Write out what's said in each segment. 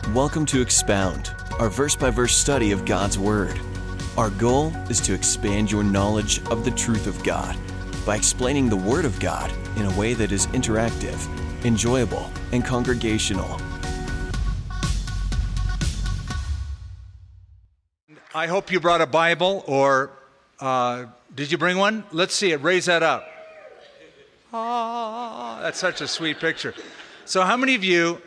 Welcome to Expound, our verse-by-verse study of God's Word. Our goal is to expand your knowledge of the truth of God by explaining the Word of God in a way that is interactive, enjoyable, and congregational. I hope you brought a Bible, or did you bring one? Let's see it. Raise that up. Ah, that's such a sweet picture. So how many of you,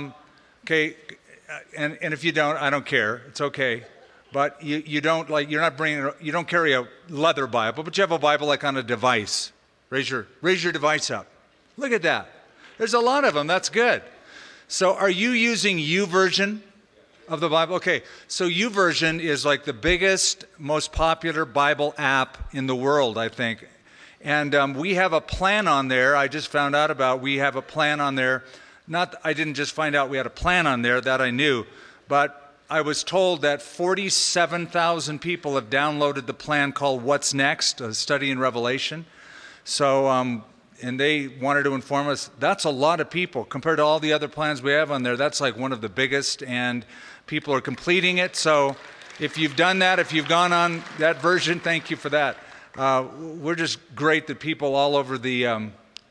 and if you don't, I don't care. It's okay. But you don't carry a leather Bible, but you have a Bible like on a device. Raise your device up. Look at that. There's a lot of them. That's good. So are you using YouVersion of the Bible? Okay, so YouVersion is like the biggest, most popular Bible app in the world, I think. And we have a plan on there. I just found out about. We have a plan on there. I didn't just find out we had a plan on there, that I knew, but I was told that 47,000 people have downloaded the plan called What's Next, a study in Revelation. So, and they wanted to inform us, that's a lot of people. Compared to all the other plans we have on there, that's like one of the biggest, and people are completing it. So if you've done that, if you've gone on that version, thank you for that. We're just great that people all over the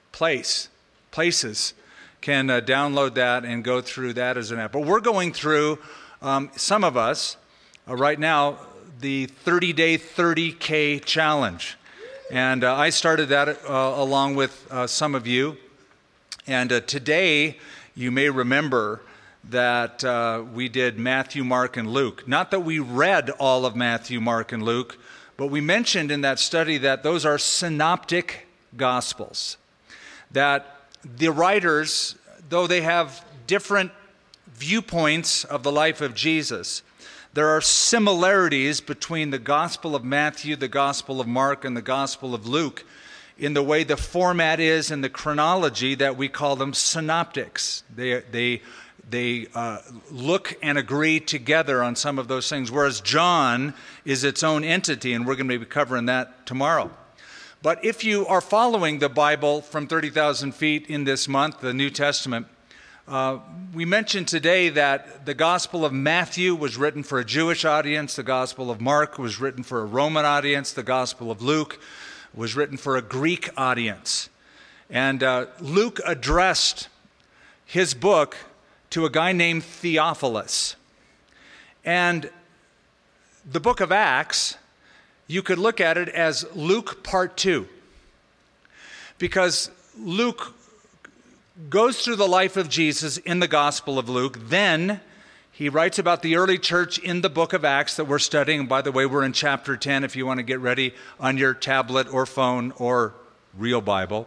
places can download that and go through that as an app. But we're going through, some of us, right now, the 30-day 30K challenge. And I started that along with some of you. And today, you may remember that we did Matthew, Mark, and Luke. Not that we read all of Matthew, Mark, and Luke, but we mentioned in that study that those are synoptic gospels. That the writers, though they have different viewpoints of the life of Jesus, there are similarities between the Gospel of Matthew, the Gospel of Mark, and the Gospel of Luke in the way the format is and the chronology that we call them synoptics. They look and agree together on some of those things, whereas John is its own entity, and we're going to be covering that tomorrow. But if you are following the Bible from 30,000 feet in this month, the New Testament, we mentioned today that the Gospel of Matthew was written for a Jewish audience, the Gospel of Mark was written for a Roman audience, the Gospel of Luke was written for a Greek audience. And Luke addressed his book to a guy named Theophilus. And the book of Acts, you could look at it as Luke part 2, because Luke goes through the life of Jesus in the Gospel of Luke. Then he writes about the early church in the book of Acts that we're studying. And by the way, we're in chapter 10 if you want to get ready on your tablet or phone or real Bible.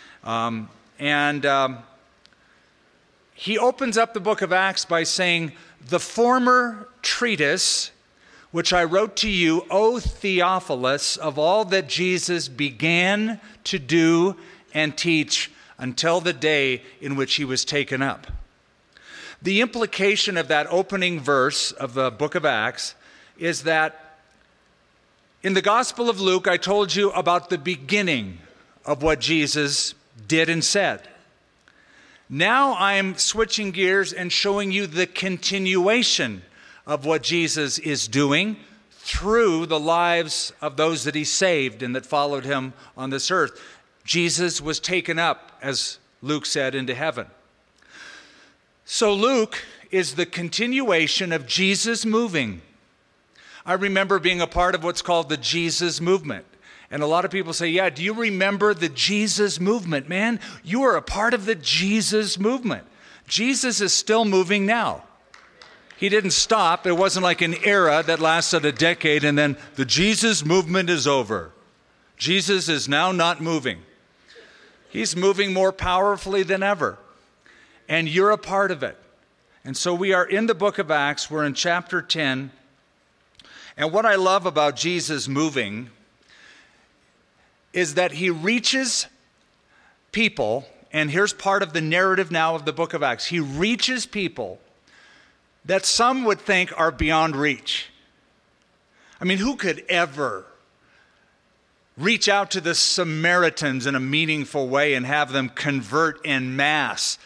He opens up the book of Acts by saying, "The former treatise which I wrote to you, O Theophilus, of all that Jesus began to do and teach until the day in which he was taken up." The implication of that opening verse of the book of Acts is that in the Gospel of Luke, I told you about the beginning of what Jesus did and said. Now I'm switching gears and showing you the continuation of what Jesus is doing through the lives of those that he saved and that followed him on this earth. Jesus was taken up, as Luke said, into heaven. So Luke is the continuation of Jesus moving. I remember being a part of what's called the Jesus movement. And a lot of people say, yeah, do you remember the Jesus movement? Man, you are a part of the Jesus movement. Jesus is still moving now. He didn't stop. It wasn't like an era that lasted a decade and then the Jesus movement is over. Jesus is now not moving. He's moving more powerfully than ever. And you're a part of it. And so we are in the book of Acts. We're in chapter 10. And what I love about Jesus moving is that he reaches people, and here's part of the narrative now of the book of Acts. He reaches people that some would think are beyond reach. I mean, who could ever reach out to the Samaritans in a meaningful way and have them convert en masse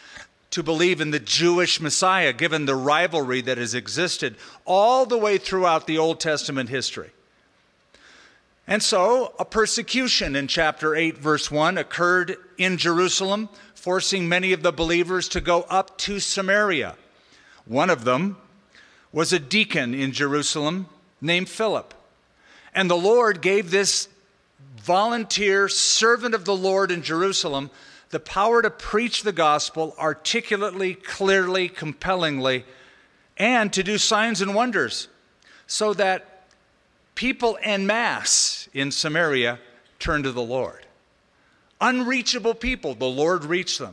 to believe in the Jewish Messiah, given the rivalry that has existed all the way throughout the Old Testament history. And so a persecution in chapter 8, verse 1 occurred in Jerusalem, forcing many of the believers to go up to Samaria. One of them was a deacon in Jerusalem named Philip. And the Lord gave this volunteer servant of the Lord in Jerusalem the power to preach the gospel articulately, clearly, compellingly, and to do signs and wonders, so that people en masse in Samaria turned to the Lord. Unreachable people, the Lord reached them.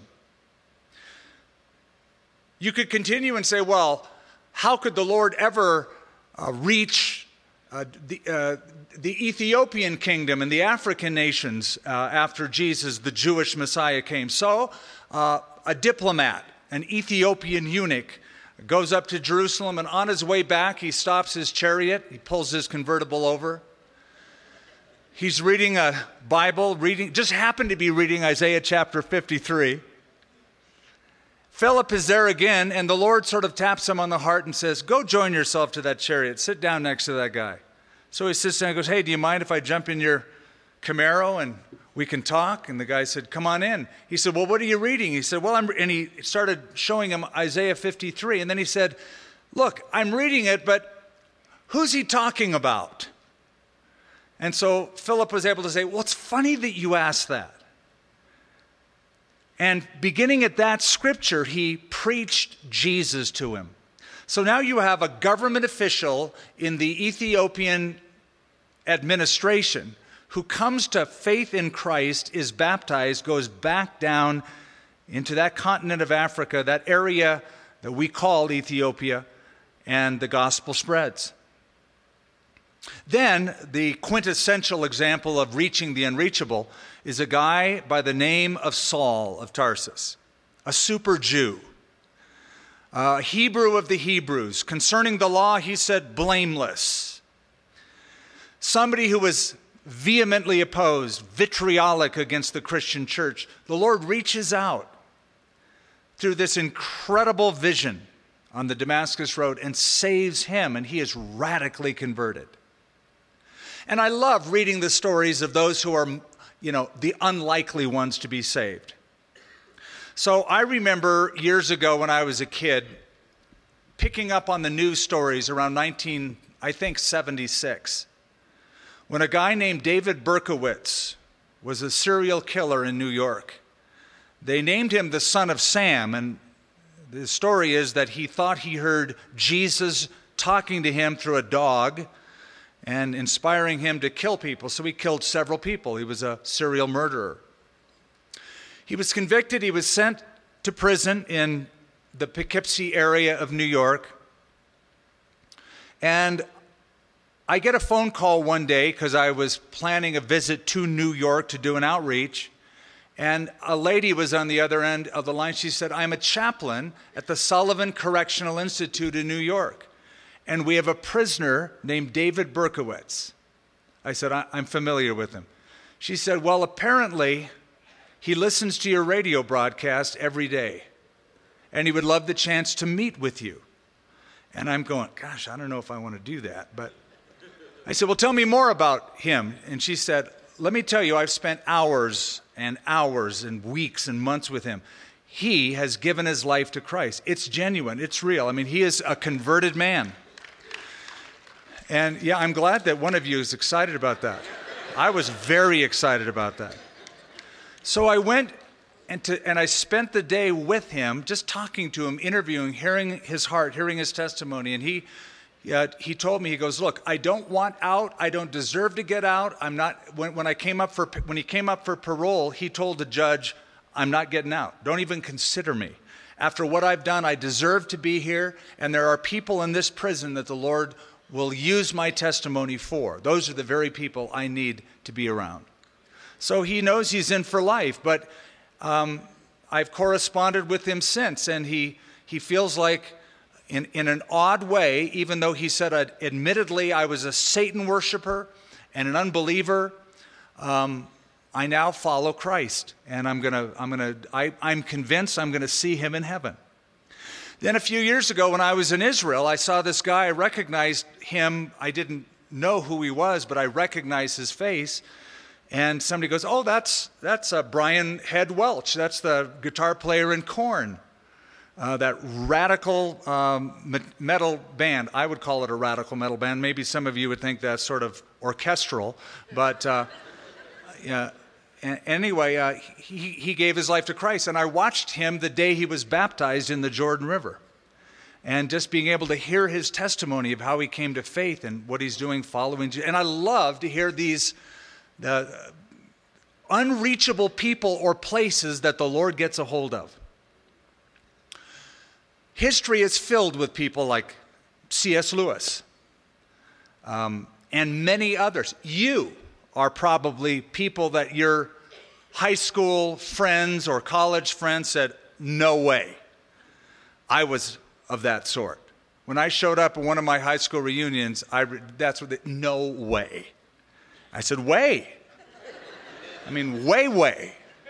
You could continue and say, well, how could the Lord ever reach the Ethiopian kingdom and the African nations after Jesus, the Jewish Messiah, came? So a diplomat, an Ethiopian eunuch, goes up to Jerusalem, and on his way back, he stops his chariot. He pulls his convertible over. He's reading a Bible, just happened to be reading Isaiah chapter 53. Philip is there again, and the Lord sort of taps him on the heart and says, go join yourself to that chariot. Sit down next to that guy. So he sits down and goes, hey, do you mind if I jump in your Camaro and we can talk? And the guy said, come on in. He said, well, what are you reading? He said, well, and he started showing him Isaiah 53. And then he said, look, I'm reading it, but who's he talking about? And so Philip was able to say, well, it's funny that you asked that. And beginning at that scripture, he preached Jesus to him. So now you have a government official in the Ethiopian administration who comes to faith in Christ, is baptized, goes back down into that continent of Africa, that area that we call Ethiopia, and the gospel spreads. Then the quintessential example of reaching the unreachable is a guy by the name of Saul of Tarsus, a super Jew, Hebrew of the Hebrews. Concerning the law, he said blameless. Somebody who was vehemently opposed, vitriolic against the Christian church. The Lord reaches out through this incredible vision on the Damascus Road and saves him, and he is radically converted. And I love reading the stories of those who are, the unlikely ones to be saved. So I remember years ago when I was a kid, picking up on the news stories around 1976, when a guy named David Berkowitz was a serial killer in New York. They named him the son of Sam, and the story is that he thought he heard Jesus talking to him through a dog and inspiring him to kill people, so he killed several people. He was a serial murderer. He was convicted. He was sent to prison in the Poughkeepsie area of New York. And I get a phone call one day because I was planning a visit to New York to do an outreach. And a lady was on the other end of the line. She said, I'm a chaplain at the Sullivan Correctional Institute in New York. And we have a prisoner named David Berkowitz. I said, I'm familiar with him. She said, well, apparently he listens to your radio broadcast every day. And he would love the chance to meet with you. And I'm going, gosh, I don't know if I want to do that. But I said, well, tell me more about him. And she said, let me tell you, I've spent hours and hours and weeks and months with him. He has given his life to Christ. It's genuine. It's real. I mean, he is a converted man. And yeah, I'm glad that one of you is excited about that. I was very excited about that. So I went and I spent the day with him, just talking to him, interviewing, hearing his heart, hearing his testimony. And he told me, he goes, look, I don't want out. I don't deserve to get out. I'm not. When he came up for parole, he told the judge, I'm not getting out. Don't even consider me. After what I've done, I deserve to be here. And there are people in this prison that the Lord will use my testimony for. Those are the very people I need to be around. So he knows he's in for life, but I've corresponded with him since, and he feels like, in an odd way, even though he said, admittedly, I was a Satan worshiper and an unbeliever, I now follow Christ, and I'm convinced I'm gonna see him in heaven. Then a few years ago when I was in Israel, I saw this guy. I recognized him. I didn't know who he was, but I recognized his face. And somebody goes, "Oh, that's Brian Head Welch. That's the guitar player in Korn, that radical metal band." I would call it a radical metal band. Maybe some of you would think that's sort of orchestral, but yeah. Anyway, he gave his life to Christ, and I watched him the day he was baptized in the Jordan River. And just being able to hear his testimony of how he came to faith and what he's doing following Jesus. And I love to hear the unreachable people or places that the Lord gets a hold of. History is filled with people like C.S. Lewis and many others. You are probably people that your high school friends or college friends said, "No way." I was of that sort. When I showed up at one of my high school reunions, no way. I said, way. I mean, way.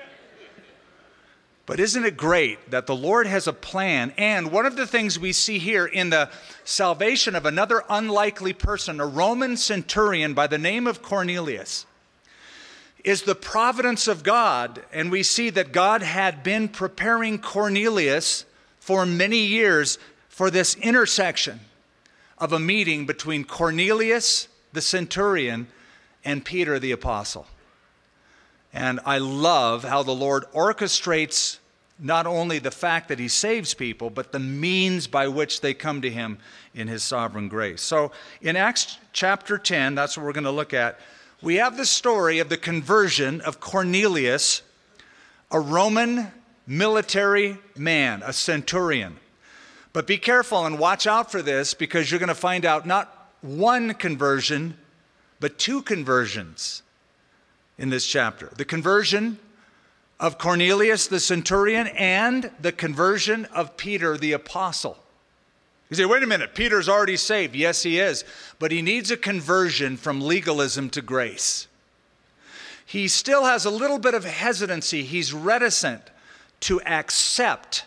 But isn't it great that the Lord has a plan? And one of the things we see here in the salvation of another unlikely person, a Roman centurion by the name of Cornelius, is the providence of God. And we see that God had been preparing Cornelius for many years for this intersection of a meeting between Cornelius, the centurion, and Peter, the apostle. And I love how the Lord orchestrates not only the fact that he saves people, but the means by which they come to him in his sovereign grace. So in Acts chapter 10, that's what we're going to look at, we have the story of the conversion of Cornelius, a Roman military man, a centurion. But be careful and watch out for this, because you're going to find out not one conversion, but two conversions in this chapter. The conversion of Cornelius the centurion and the conversion of Peter the apostle. You say, wait a minute, Peter's already saved. Yes, he is. But he needs a conversion from legalism to grace. He still has a little bit of hesitancy. He's reticent to accept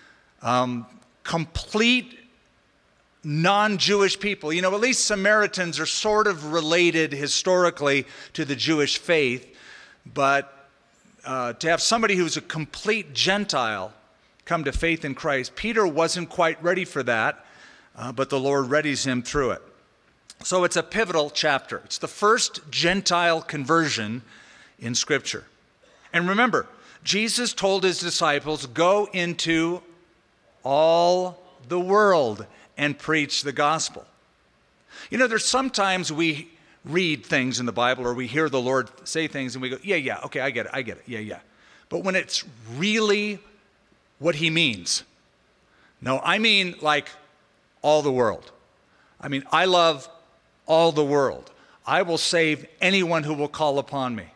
complete non-Jewish people. You know, at least Samaritans are sort of related historically to the Jewish faith, but to have somebody who's a complete Gentile come to faith in Christ, Peter wasn't quite ready for that, but the Lord readies him through it. So it's a pivotal chapter. It's the first Gentile conversion in Scripture. And remember, Jesus told his disciples, go into all the world and preach the gospel. You know, there's sometimes we read things in the Bible or we hear the Lord say things and we go, yeah, okay, I get it, yeah. But when it's really what he means, no, I mean like all the world. I mean, I love all the world. I will save anyone who will call upon me.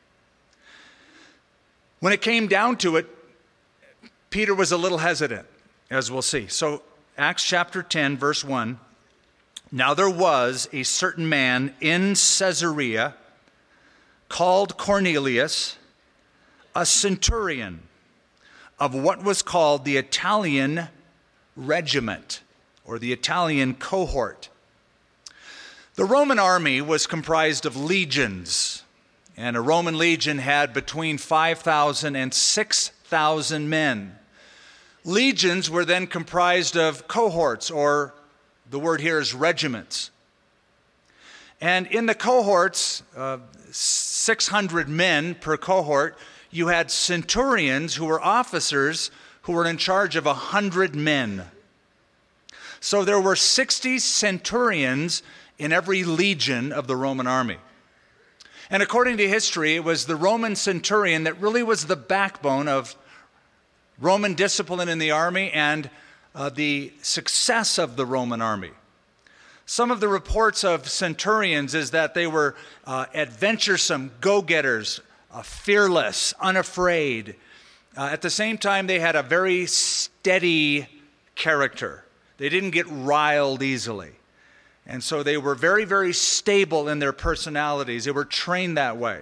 When it came down to it, Peter was a little hesitant, as we'll see. So Acts chapter 10, verse 1. Now there was a certain man in Caesarea called Cornelius, a centurion of what was called the Italian regiment, or the Italian cohort. The Roman army was comprised of legions, and a Roman legion had between 5,000 and 6,000 men. Legions were then comprised of cohorts, or the word here is regiments. And in the cohorts, 600 men per cohort, you had centurions who were officers who were in charge of 100 men. So there were 60 centurions in every legion of the Roman army. And according to history, it was the Roman centurion that really was the backbone of Roman discipline in the army and the success of the Roman army. Some of the reports of centurions is that they were adventuresome, go-getters, fearless, unafraid. At the same time, they had a very steady character. They didn't get riled easily. And so they were very, very stable in their personalities. They were trained that way.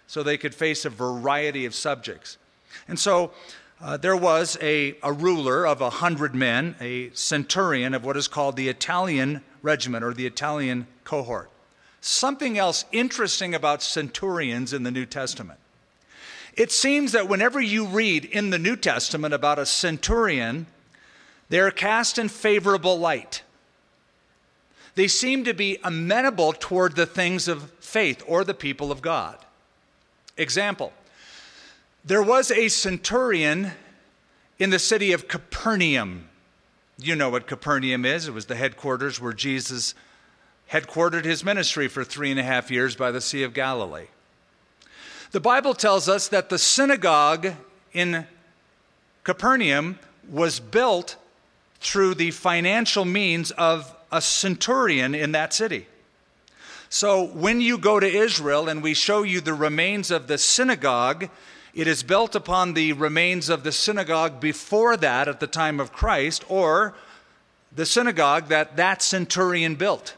so they could face a variety of subjects. And so there was a ruler of 100 men, a centurion of what is called the Italian regiment or the Italian cohort. Something else interesting about centurions in the New Testament. It seems that whenever you read in the New Testament about a centurion, they're cast in favorable light. They seem to be amenable toward the things of faith or the people of God. Example, there was a centurion in the city of Capernaum. You know what Capernaum is. It was the headquarters where Jesus headquartered his ministry for 3.5 years by the Sea of Galilee. The Bible tells us that the synagogue in Capernaum was built through the financial means of a centurion in that city. So when you go to Israel and we show you the remains of the synagogue, it is built upon the remains of the synagogue before that at the time of Christ, or the synagogue that centurion built,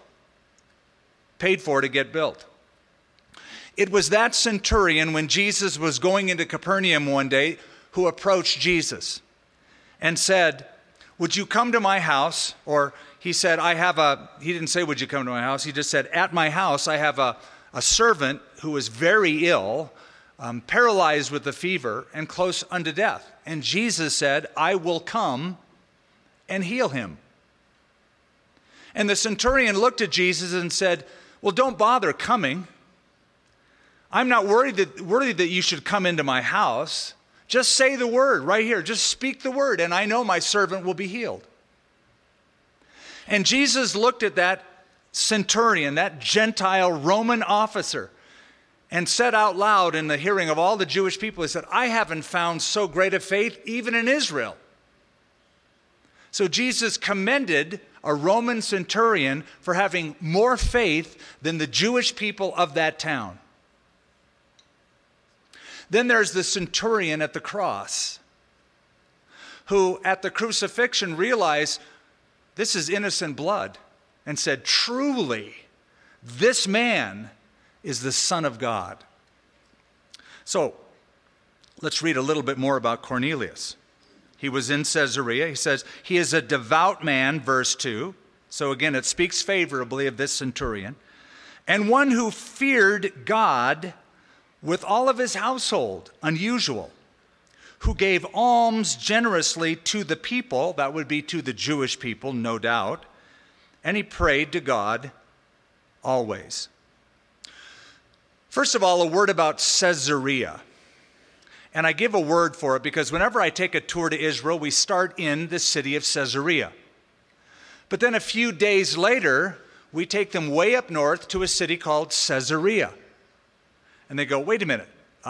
paid for to get built. It was that centurion, when Jesus was going into Capernaum one day, who approached Jesus and said, "Would you come to my house?" Or he said, he didn't say, "Would you come to my house?" He just said, "At my house I have a servant who is very ill, paralyzed with a fever and close unto death." And Jesus said, "I will come and heal him." And the centurion looked at Jesus and said, "Well, don't bother coming. I'm not worried that you should come into my house. Just say the word right here. Just speak the word, and I know my servant will be healed." And Jesus looked at that centurion, that Gentile Roman officer, and said out loud in the hearing of all the Jewish people, he said, "I haven't found so great a faith even in Israel." So Jesus commended a Roman centurion for having more faith than the Jewish people of that town. Then there's the centurion at the cross, who at the crucifixion realized this is innocent blood and said, "Truly, this man is the Son of God." So let's read a little bit more about Cornelius. He was in Caesarea. He says, he is a devout man, verse 2. So again, it speaks favorably of this centurion. "And one who feared God with all of his household," unusual, "who gave alms generously to the people," that would be to the Jewish people, no doubt, "and he prayed to God always." First of all, a word about Caesarea. And I give a word for it because whenever I take a tour to Israel, we start in the city of Caesarea. But then a few days later, we take them way up north to a city called Caesarea. And they go, "Wait a minute,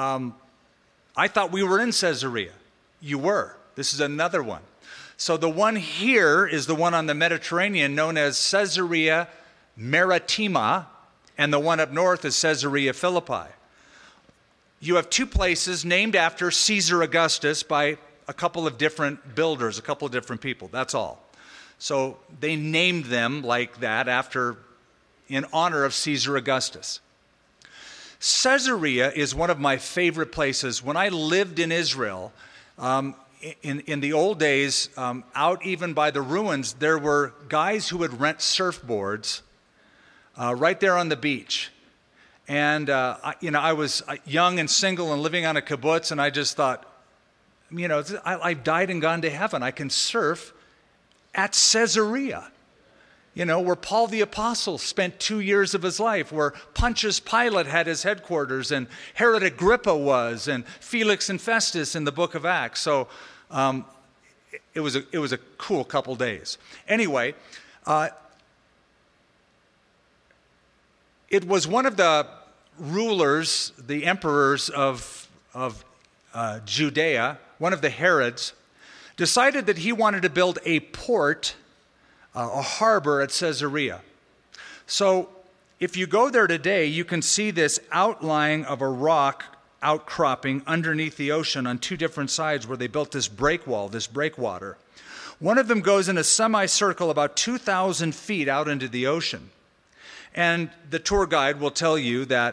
I thought we were in Caesarea." You were. This is another one. So the one here is the one on the Mediterranean known as Caesarea Maritima, and the one up north is Caesarea Philippi. You have two places named after Caesar Augustus by a couple of different builders, a couple of different people. That's all. So they named them like that in honor of Caesar Augustus. Caesarea is one of my favorite places. When I lived in Israel, in the old days, out even by the ruins, there were guys who would rent surfboards right there on the beach. And, I was young and single and living on a kibbutz, and I just thought, I've died and gone to heaven. I can surf at Caesarea, where Paul the Apostle spent 2 years of his life, where Pontius Pilate had his headquarters, and Herod Agrippa was, and Felix and Festus in the book of Acts. So it was a cool couple days. Anyway, it was one of the rulers, the emperors of Judea, one of the Herods, decided that he wanted to build a port, a harbor at Caesarea. So if you go there today, you can see this outline of a rock outcropping underneath the ocean on two different sides where they built this breakwall, this breakwater. One of them goes in a semicircle about 2,000 feet out into the ocean. And the tour guide will tell you that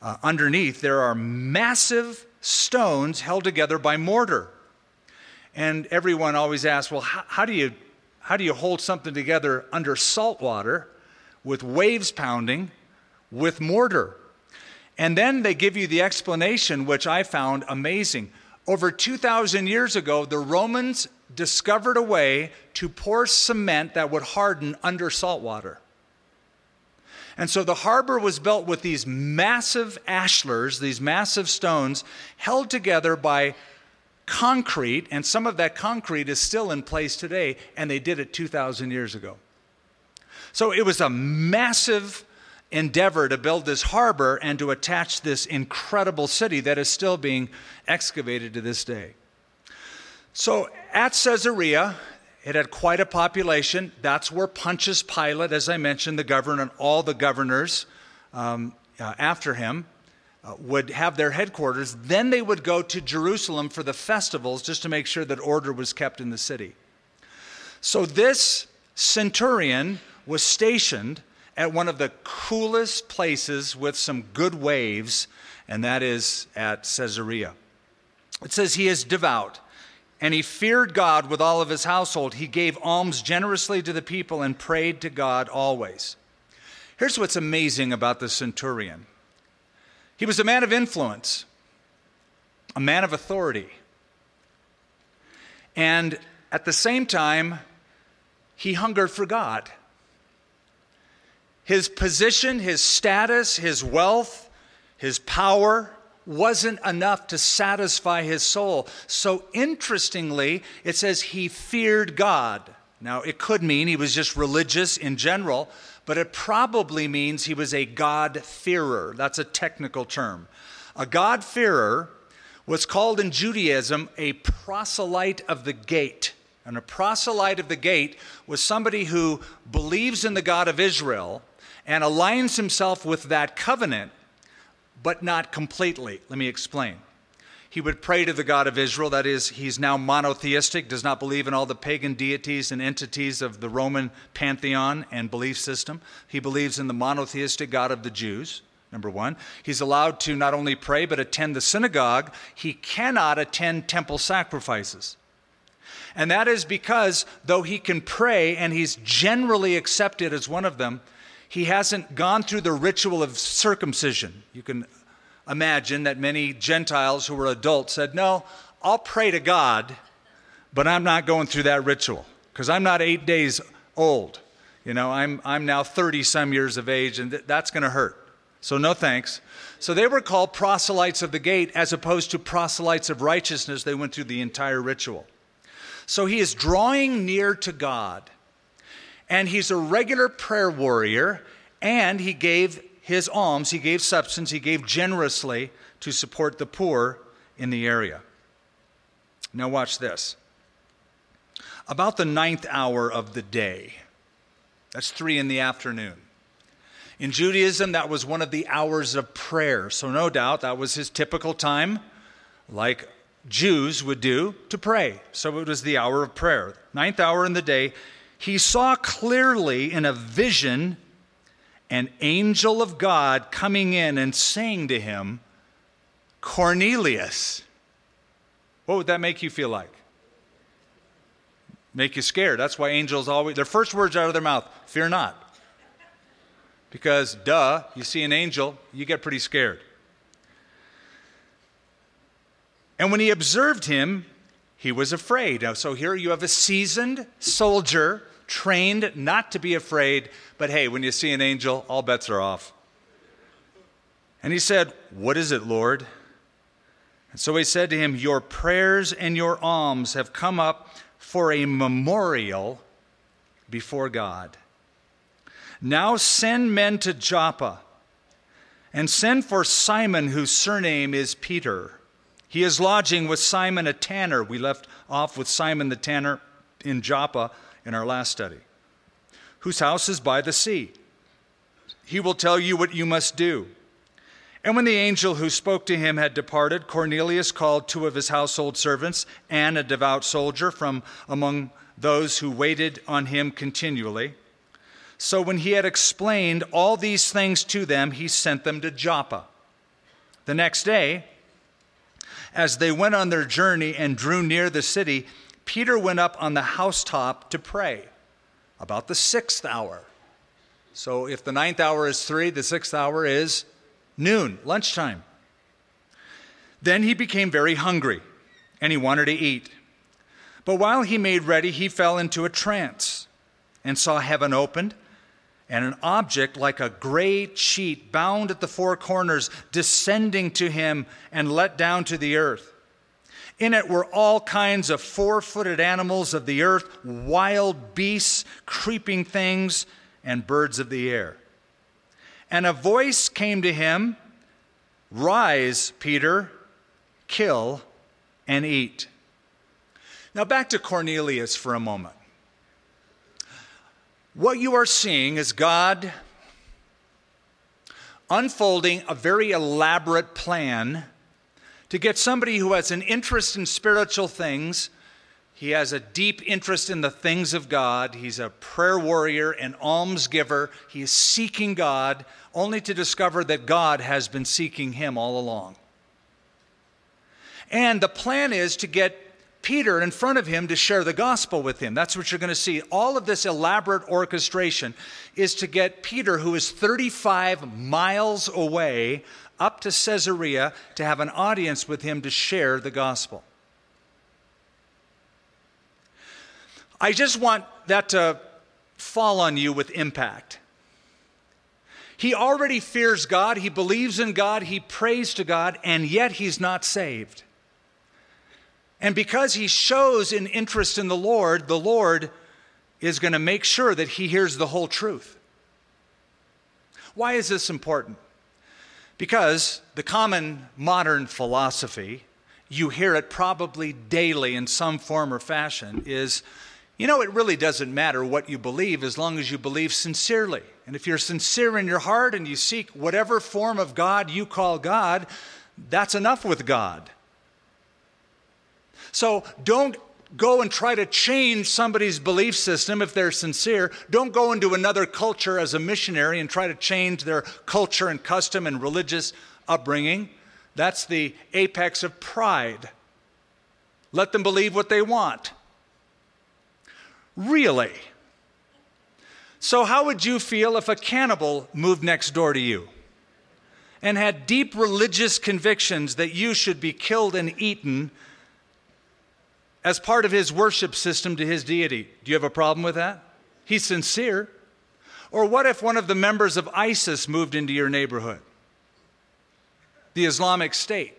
underneath there are massive stones held together by mortar. And everyone always asks, well, how do you hold something together under salt water with waves pounding with mortar? And then they give you the explanation, which I found amazing. Over 2,000 years ago, the Romans discovered a way to pour cement that would harden under salt water. And so the harbor was built with these massive ashlars, these massive stones, held together by concrete, and some of that concrete is still in place today, and they did it 2,000 years ago. So it was a massive endeavor to build this harbor and to attach this incredible city that is still being excavated to this day. So at Caesarea, it had quite a population. That's where Pontius Pilate, as I mentioned, the governor, and all the governors after him would have their headquarters. Then they would go to Jerusalem for the festivals just to make sure that order was kept in the city. So this centurion was stationed at one of the coolest places with some good waves, and that is at Caesarea. It says he is devout, and he feared God with all of his household. He gave alms generously to the people and prayed to God always. Here's what's amazing about the centurion. He was a man of influence, a man of authority. And at the same time, he hungered for God. His position, his status, his wealth, his power wasn't enough to satisfy his soul. So interestingly, it says he feared God. Now, it could mean he was just religious in general, but it probably means he was a God-fearer. That's a technical term. A God-fearer was called in Judaism a proselyte of the gate. And a proselyte of the gate was somebody who believes in the God of Israel and aligns himself with that covenant, but not completely. Let me explain. He would pray to the God of Israel. That is, he's now monotheistic, does not believe in all the pagan deities and entities of the Roman pantheon and belief system. He believes in the monotheistic God of the Jews, number one. He's allowed to not only pray, but attend the synagogue. He cannot attend temple sacrifices. And that is because, though he can pray and he's generally accepted as one of them, he hasn't gone through the ritual of circumcision. You can imagine that many Gentiles who were adults said, no, I'll pray to God, but I'm not going through that ritual because I'm not 8 days old. You know, I'm now 30-some years of age, and that's going to hurt. So no thanks. So they were called proselytes of the gate as opposed to proselytes of righteousness. They went through the entire ritual. So he is drawing near to God. And he's a regular prayer warrior, and he gave his alms, he gave substance, he gave generously to support the poor in the area. Now watch this. About the 9th hour of the day, that's 3 p.m. In Judaism, that was one of the hours of prayer. So no doubt that was his typical time, like Jews would do, to pray. So it was the hour of prayer. 9th hour in the day. He saw clearly in a vision an angel of God coming in and saying to him, Cornelius. What would that make you feel like? Make you scared. That's why angels always, their first words out of their mouth, fear not. Because, you see an angel, you get pretty scared. And when he observed him, he was afraid. Now, so here you have a seasoned soldier, trained not to be afraid, but hey, when you see an angel, all bets are off. And he said, what is it, Lord? And so he said to him, your prayers and your alms have come up for a memorial before God. Now send men to Joppa, and send for Simon, whose surname is Peter. He is lodging with Simon a tanner. We left off with Simon the tanner in Joppa in our last study, whose house is by the sea. He will tell you what you must do. And when the angel who spoke to him had departed, Cornelius called 2 of his household servants and a devout soldier from among those who waited on him continually. So when he had explained all these things to them, he sent them to Joppa. The next day, as they went on their journey and drew near the city, Peter went up on the housetop to pray about the 6th hour. So if the 9th hour is 3, the 6th hour is noon, lunchtime. Then he became very hungry, and he wanted to eat. But while he made ready, he fell into a trance and saw heaven opened, and an object like a great sheet bound at the 4 corners descending to him and let down to the earth. In it were all kinds of 4-footed animals of the earth, wild beasts, creeping things, and birds of the air. And a voice came to him, "Rise, Peter, kill and eat." Now back to Cornelius for a moment. What you are seeing is God unfolding a very elaborate plan to get somebody who has an interest in spiritual things. He has a deep interest in the things of God. He's a prayer warrior, an almsgiver. He is seeking God, only to discover that God has been seeking him all along. And the plan is to get Peter in front of him to share the gospel with him. That's what you're going to see. All of this elaborate orchestration is to get Peter, who is 35 miles away, up to Caesarea to have an audience with him to share the gospel. I just want that to fall on you with impact. He already fears God, he believes in God, he prays to God, and yet he's not saved. And because he shows an interest in the Lord is going to make sure that he hears the whole truth. Why is this important? Because the common modern philosophy, you hear it probably daily in some form or fashion, is, it really doesn't matter what you believe as long as you believe sincerely. And if you're sincere in your heart and you seek whatever form of God you call God, that's enough with God. So don't go and try to change somebody's belief system if they're sincere. Don't go into another culture as a missionary and try to change their culture and custom and religious upbringing. That's the apex of pride. Let them believe what they want. Really? So how would you feel if a cannibal moved next door to you and had deep religious convictions that you should be killed and eaten as part of his worship system to his deity? Do you have a problem with that? He's sincere. Or what if one of the members of ISIS moved into your neighborhood? The Islamic State.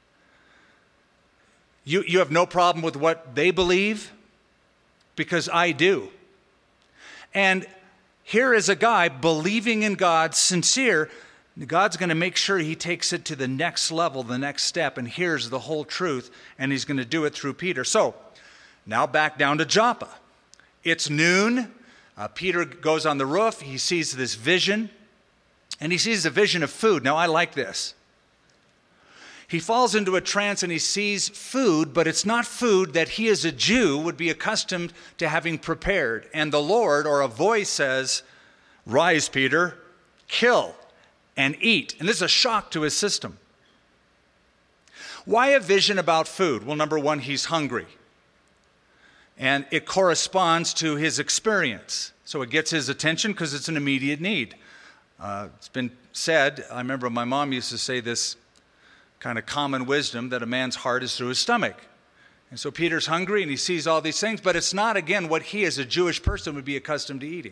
You have no problem with what they believe? Because I do. And here is a guy believing in God, sincere. God's going to make sure he takes it to the next level, the next step, and hears the whole truth, and he's going to do it through Peter. So, now back down to Joppa. It's noon. Peter goes on the roof. He sees this vision, and he sees a vision of food. Now, I like this. He falls into a trance, and he sees food, but it's not food that he as a Jew would be accustomed to having prepared. And the Lord, or a voice, says, "Rise, Peter, kill and eat." And this is a shock to his system. Why a vision about food? Well, number one, he's hungry. And it corresponds to his experience. So it gets his attention because it's an immediate need. It's been said, I remember my mom used to say this kind of common wisdom, that a man's heart is through his stomach. And so Peter's hungry and he sees all these things, but it's not, again, what he as a Jewish person would be accustomed to eating.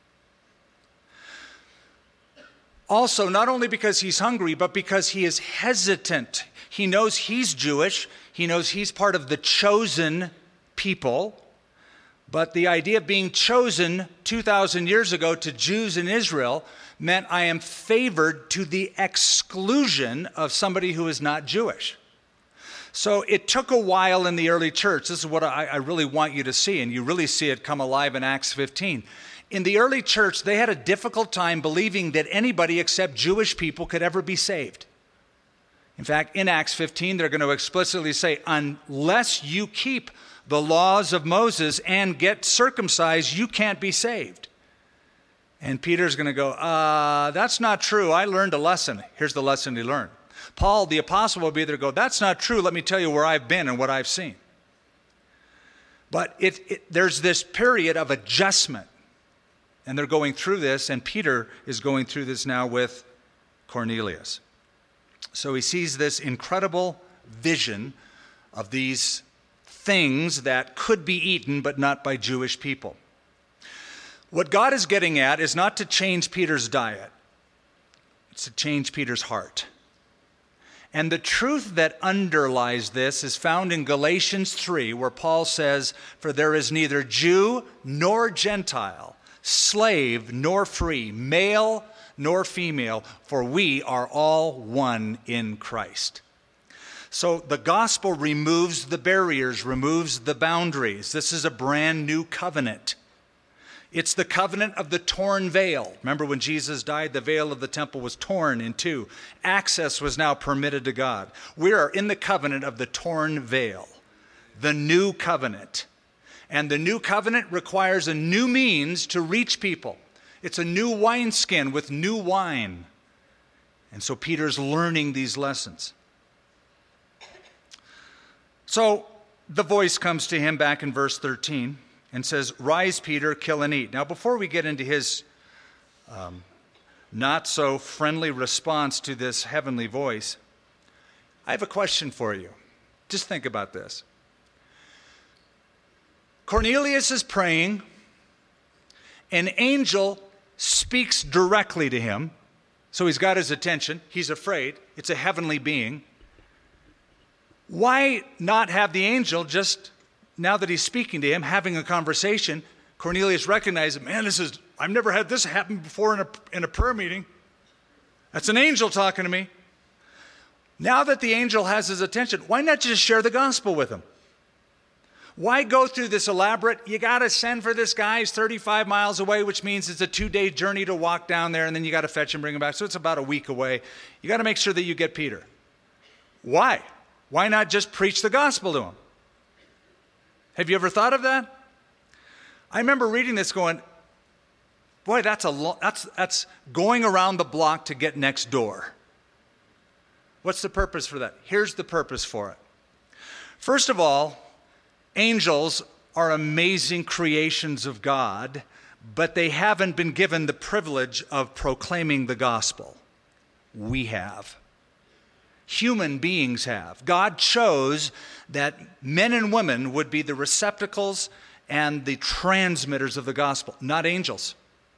Also, not only because he's hungry, but because he is hesitant. He knows he's Jewish. He knows he's part of the chosen people. But the idea of being chosen 2,000 years ago to Jews in Israel meant I am favored to the exclusion of somebody who is not Jewish. So it took a while in the early church. This is what I really want you to see, and you really see it come alive in Acts 15. In the early church, they had a difficult time believing that anybody except Jewish people could ever be saved. In fact, in Acts 15, they're going to explicitly say, unless you keep the laws of Moses and get circumcised, you can't be saved. And Peter's going to go, that's not true. I learned a lesson. Here's the lesson he learned. Paul, the apostle, will be there to go, that's not true. Let me tell you where I've been and what I've seen. But there's this period of adjustment. And they're going through this, and Peter is going through this now with Cornelius. So he sees this incredible vision of these things that could be eaten, but not by Jewish people. What God is getting at is not to change Peter's diet. It's to change Peter's heart. And the truth that underlies this is found in Galatians 3, where Paul says, "For there is neither Jew nor Gentile, slave nor free, male nor female, for we are all one in Christ." So the gospel removes the barriers, removes the boundaries. This is a brand new covenant. It's the covenant of the torn veil. Remember when Jesus died, the veil of the temple was torn in two. Access was now permitted to God. We are in the covenant of the torn veil, the new covenant. And the new covenant requires a new means to reach people. It's a new wineskin with new wine. And so Peter's learning these lessons. So the voice comes to him back in verse 13 and says, "Rise, Peter, kill and eat." Now, before we get into his not so friendly response to this heavenly voice, I have a question for you. Just think about this. Cornelius is praying. An angel speaks directly to him. So he's got his attention. He's afraid. It's a heavenly being. Why not have the angel just, now that he's speaking to him, having a conversation, Cornelius recognizes, man, I've never had this happen before in a prayer meeting. That's an angel talking to me. Now that the angel has his attention, why not just share the gospel with him? Why go through this elaborate, you got to send for this guy, he's 35 miles away, which means it's a 2-day journey to walk down there, and then you got to fetch him, bring him back. So it's about a week away. You got to make sure that you get Peter. Why? Why not just preach the gospel to him? Have you ever thought of that? I remember reading this going, boy, that's going around the block to get next door. What's the purpose for that? Here's the purpose for it. First of all, angels are amazing creations of God, but they haven't been given the privilege of proclaiming the gospel. We have. Human beings have. God chose that men and women would be the receptacles and the transmitters of the gospel, not angels.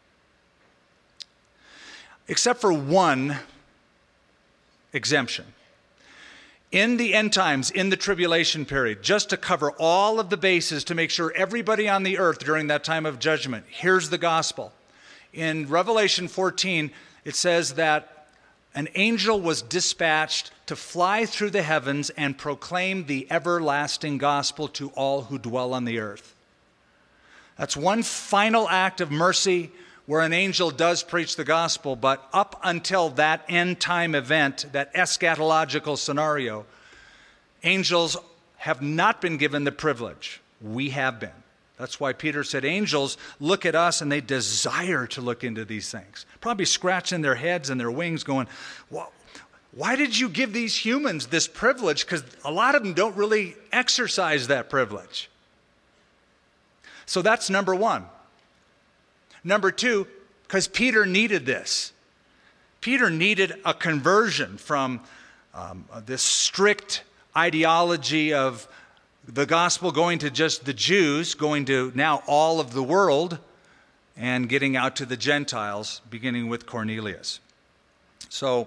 Except for one exemption. In the end times, in the tribulation period, just to cover all of the bases to make sure everybody on the earth during that time of judgment hears the gospel. In Revelation 14, it says that an angel was dispatched to fly through the heavens and proclaim the everlasting gospel to all who dwell on the earth. That's one final act of mercy where an angel does preach the gospel, but up until that end time event, that eschatological scenario, angels have not been given the privilege. We have been. That's why Peter said angels look at us and they desire to look into these things. Probably scratching their heads and their wings going, well, why did you give these humans this privilege? Because a lot of them don't really exercise that privilege. So that's number one. Number two, because Peter needed this. Peter needed a conversion from this strict ideology of the gospel going to just the Jews, going to now all of the world, and getting out to the Gentiles, beginning with Cornelius. So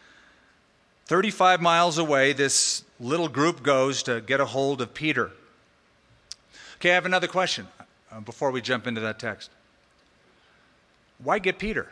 35 miles away, this little group goes to get a hold of Peter. Okay, I have another question before we jump into that text. Why get Peter?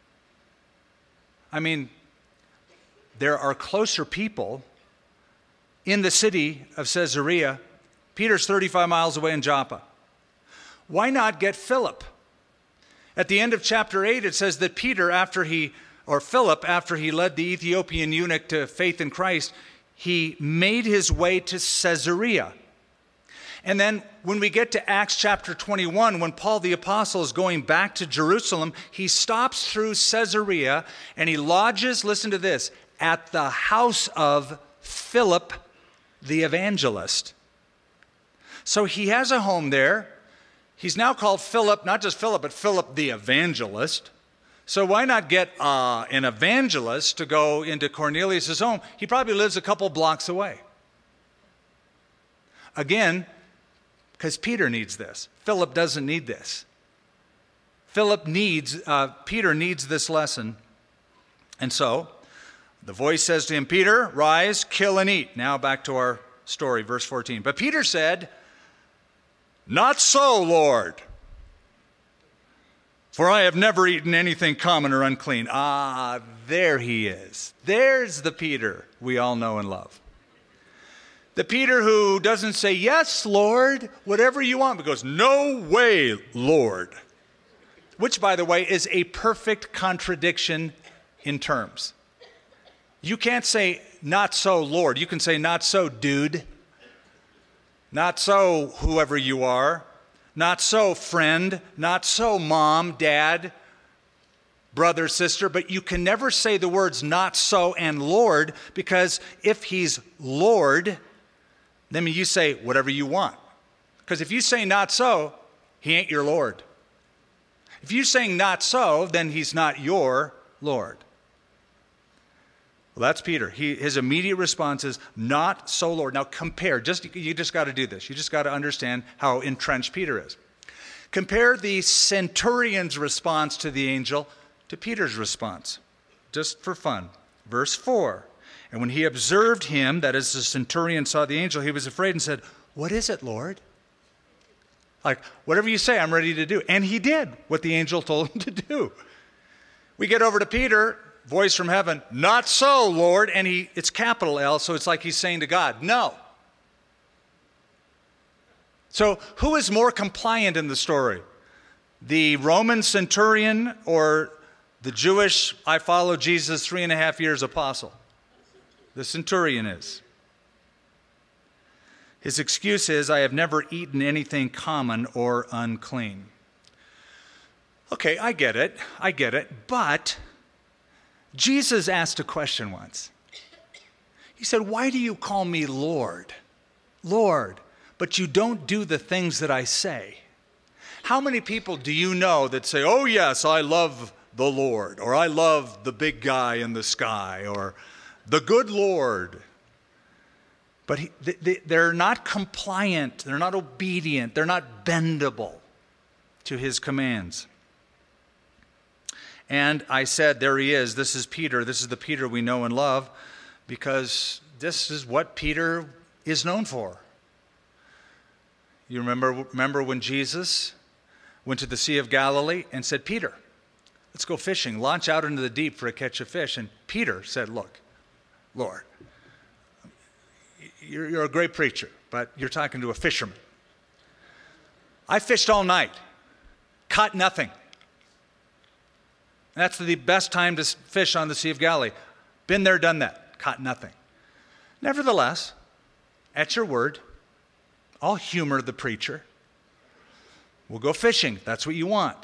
I mean, there are closer people in the city of Caesarea. Peter's 35 miles away in Joppa. Why not get Philip? At the end of chapter 8, it says that Philip, after he led the Ethiopian eunuch to faith in Christ, he made his way to Caesarea. And then when we get to Acts chapter 21, when Paul the Apostle is going back to Jerusalem, he stops through Caesarea and he lodges, listen to this, at the house of Philip the evangelist. So he has a home there. He's now called Philip, not just Philip, but Philip the evangelist. So why not get an evangelist to go into Cornelius' home? He probably lives a couple blocks away. Again, because Peter needs this. Philip doesn't need this. Peter needs this lesson. And so the voice says to him, Peter, rise, kill and eat. Now back to our story, verse 14. But Peter said, not so, Lord, for I have never eaten anything common or unclean. Ah, there he is. There's the Peter we all know and love. The Peter who doesn't say, yes, Lord, whatever you want, but goes, no way, Lord. Which, by the way, is a perfect contradiction in terms. You can't say, not so, Lord. You can say, not so, dude. Not so, whoever you are. Not so, friend. Not so, mom, dad, brother, sister. But you can never say the words not so and Lord, because if he's Lord, then you say whatever you want. Because if you say not so, he ain't your Lord. If you're saying not so, then he's not your Lord. Well, that's Peter. His immediate response is, not so, Lord. Now compare. You just got to do this. You just got to understand how entrenched Peter is. Compare the centurion's response to the angel to Peter's response, just for fun. Verse 4. And when he observed him, that is, the centurion saw the angel, he was afraid and said, what is it, Lord? Like, whatever you say, I'm ready to do. And he did what the angel told him to do. We get over to Peter, voice from heaven, not so, Lord. And it's capital L, so it's like he's saying to God, no. So who is more compliant in the story? The Roman centurion or the Jewish, I follow Jesus 3.5 years apostle? The centurion is. His excuse is, I have never eaten anything common or unclean. Okay, I get it. But Jesus asked a question once. He said, why do you call me Lord? Lord, but you don't do the things that I say. How many people do you know that say, oh yes, I love the Lord, or I love the big guy in the sky, or the good Lord? But they're not compliant, they're not obedient, they're not bendable to his commands. And I said, there he is. This is Peter. This is the Peter we know and love, because this is what Peter is known for. You remember when Jesus went to the Sea of Galilee and said, Peter, let's go fishing. Launch out into the deep for a catch of fish. And Peter said, look, Lord, you're a great preacher, but you're talking to a fisherman. I fished all night, caught nothing. And that's the best time to fish on the Sea of Galilee. Been there, done that, caught nothing. Nevertheless, at your word, I'll humor the preacher. We'll go fishing. That's what you want.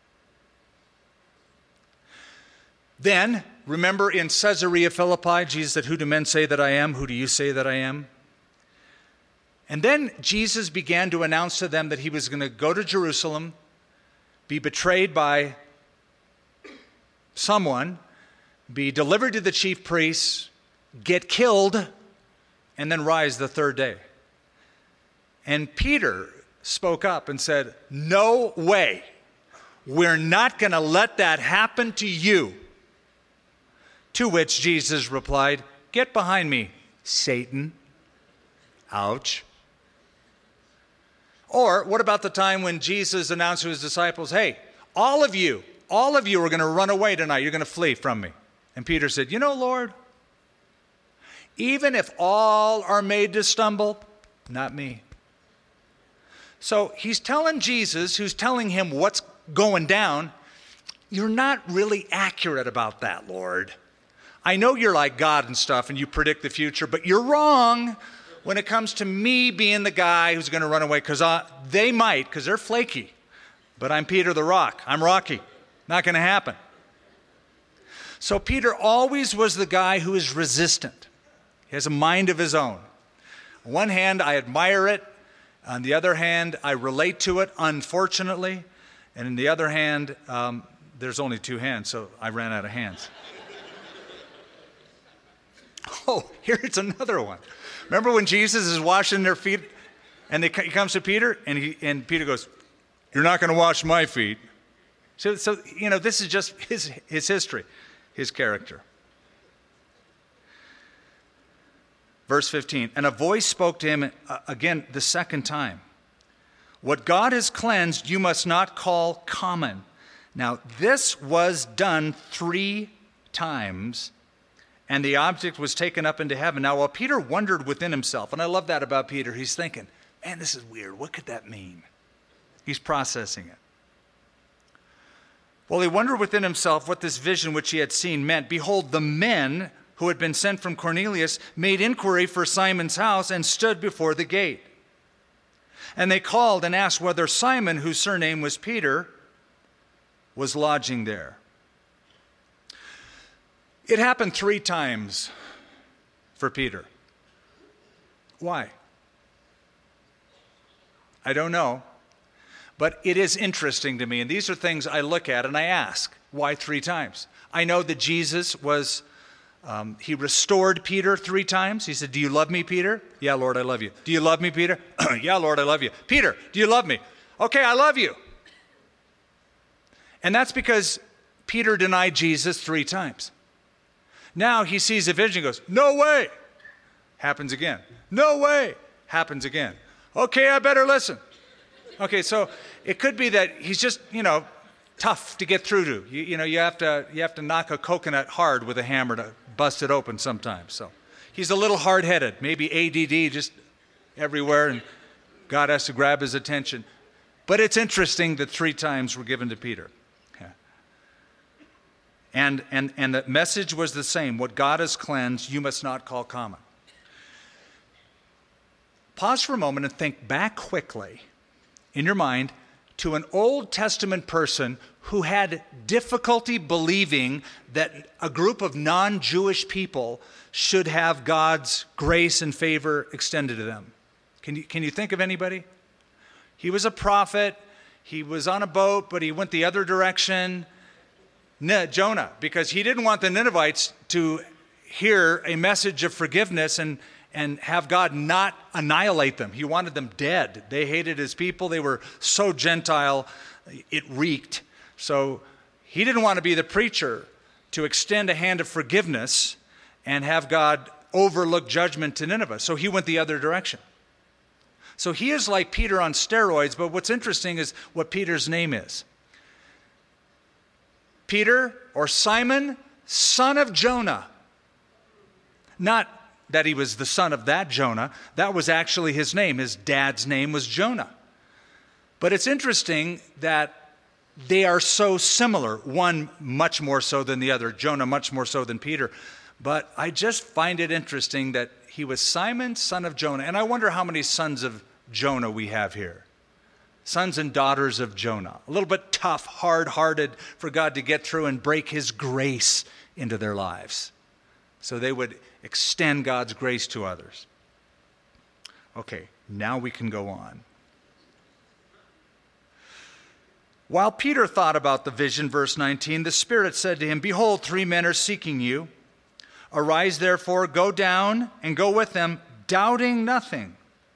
Then, remember in Caesarea Philippi, Jesus said, who do men say that I am? Who do you say that I am? And then Jesus began to announce to them that he was going to go to Jerusalem, be betrayed by someone, be delivered to the chief priests, get killed, and then rise the third day. And Peter spoke up and said, no way. We're not going to let that happen to you. To which Jesus replied, get behind me, Satan. Ouch. Or what about the time when Jesus announced to his disciples, hey, all of you are going to run away tonight. You're going to flee from me. And Peter said, you know, Lord, even if all are made to stumble, not me. So he's telling Jesus, who's telling him what's going down, you're not really accurate about that, Lord. I know you're like God and stuff and you predict the future, but you're wrong when it comes to me being the guy who's going to run away, because they might, because they're flaky. But I'm Peter the Rock. I'm Rocky. Not going to happen. So Peter always was the guy who is resistant. He has a mind of his own. On one hand, I admire it. On the other hand, I relate to it, unfortunately. And on the other hand, there's only two hands, so I ran out of hands. Oh, here's another one. Remember when Jesus is washing their feet, and he comes to Peter, and Peter goes, "You're not going to wash my feet." So this is just his history, his character. Verse 15, and a voice spoke to him again the second time. What God has cleansed, you must not call common. Now, this was done 3 times, and the object was taken up into heaven. Now, while Peter wondered within himself, and I love that about Peter, he's thinking, man, this is weird. What could that mean? He's processing it. Well, he wondered within himself what this vision which he had seen meant. Behold, the men who had been sent from Cornelius made inquiry for Simon's house and stood before the gate. And they called and asked whether Simon, whose surname was Peter, was lodging there. It happened 3 times for Peter. Why? I don't know. But it is interesting to me, and these are things I look at and I ask, why 3 times? I know that Jesus was, he restored Peter 3 times. He said, do you love me, Peter? Yeah, Lord, I love you. Do you love me, Peter? Yeah, Lord, I love you. Peter, do you love me? Okay, I love you. And that's because Peter denied Jesus 3 times. Now he sees a vision and goes, no way. Happens again. No way. Happens again. Okay, I better listen. Okay, so it could be that he's just, tough to get through to. You have to knock a coconut hard with a hammer to bust it open sometimes. So he's a little hard-headed, maybe ADD just everywhere, and God has to grab his attention. But it's interesting that 3 times were given to Peter. Yeah. And the message was the same. What God has cleansed, you must not call common. Pause for a moment and think back quickly in your mind to an Old Testament person who had difficulty believing that a group of non-Jewish people should have God's grace and favor extended to them. Can you think of anybody? He was a prophet. He was on a boat, but he went the other direction. Jonah, because he didn't want the Ninevites to hear a message of forgiveness and have God not annihilate them. He wanted them dead. They hated his people. They were so Gentile, it reeked. So he didn't want to be the preacher to extend a hand of forgiveness and have God overlook judgment to Nineveh. So he went the other direction. So he is like Peter on steroids, but what's interesting is what Peter's name is. Peter, or Simon, son of Jonah. Not that he was the son of that Jonah. That was actually his name. His dad's name was Jonah. But it's interesting that they are so similar, one much more so than the other, Jonah much more so than Peter. But I just find it interesting that he was Simon, son of Jonah. And I wonder how many sons of Jonah we have here. Sons and daughters of Jonah. A little bit tough, hard-hearted for God to get through and break his grace into their lives. So they would extend God's grace to others. Okay, now we can go on. While Peter thought about the vision, verse 19, the Spirit said to him, behold, 3 men are seeking you. Arise, therefore, go down and go with them, doubting nothing,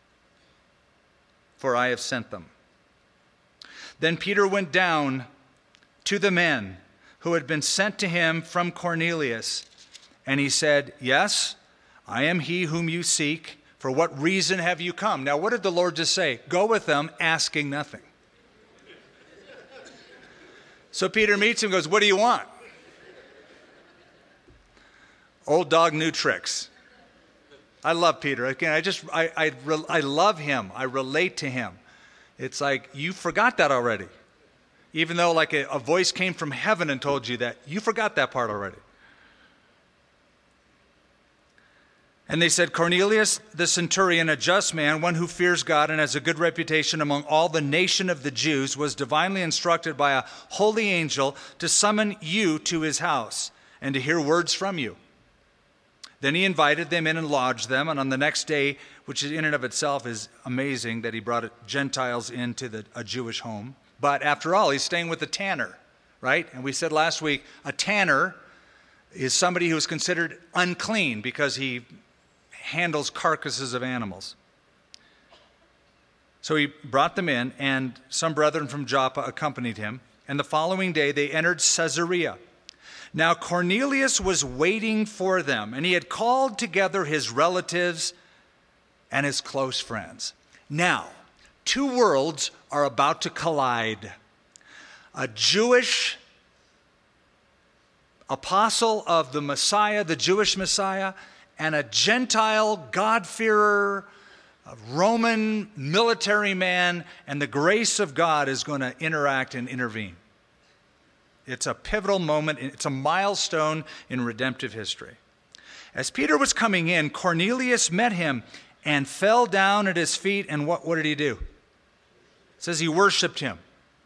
for I have sent them. Then Peter went down to the men who had been sent to him from Cornelius, and he said, yes, I am he whom you seek. For what reason have you come? Now, what did the Lord just say? Go with them, asking nothing. So Peter meets him and goes, what do you want? Old dog, new tricks. I love Peter. Again, I love him. I relate to him. It's like, you forgot that already. Even though like a voice came from heaven and told you that, you forgot that part already. And they said, Cornelius, the centurion, a just man, one who fears God and has a good reputation among all the nation of the Jews, was divinely instructed by a holy angel to summon you to his house and to hear words from you." Then he invited them in and lodged them, and on the next day, which in and of itself is amazing that he brought Gentiles into a Jewish home. But after all, he's staying with a tanner, right? And we said last week, a tanner is somebody who is considered unclean because he handles carcasses of animals. So he brought them in, and some brethren from Joppa accompanied him. And the following day they entered Caesarea. Now Cornelius was waiting for them, and he had called together his relatives and his close friends. Now, two worlds are about to collide. A Jewish apostle of the Messiah, the Jewish Messiah, and a Gentile God-fearer, a Roman military man, and the grace of God is going to interact and intervene. It's a pivotal moment. It's a milestone in redemptive history. As Peter was coming in, Cornelius met him and fell down at his feet. And what did he do? It says he worshiped him.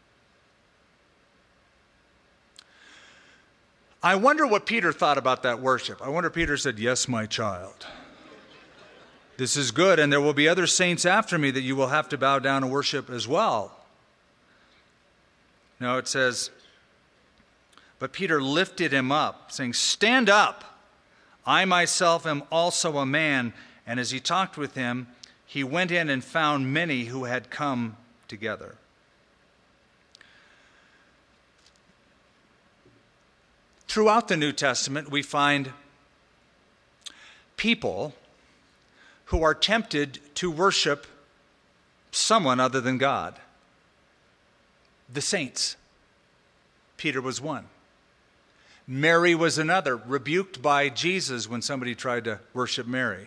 I wonder what Peter thought about that worship. I wonder if Peter said, "Yes, my child. This is good, and there will be other saints after me that you will have to bow down and worship as well." No, it says, but Peter lifted him up, saying, "Stand up. I myself am also a man." And as he talked with him, he went in and found many who had come together. Throughout the New Testament, we find people who are tempted to worship someone other than God. The saints. Peter was one. Mary was another, rebuked by Jesus when somebody tried to worship Mary.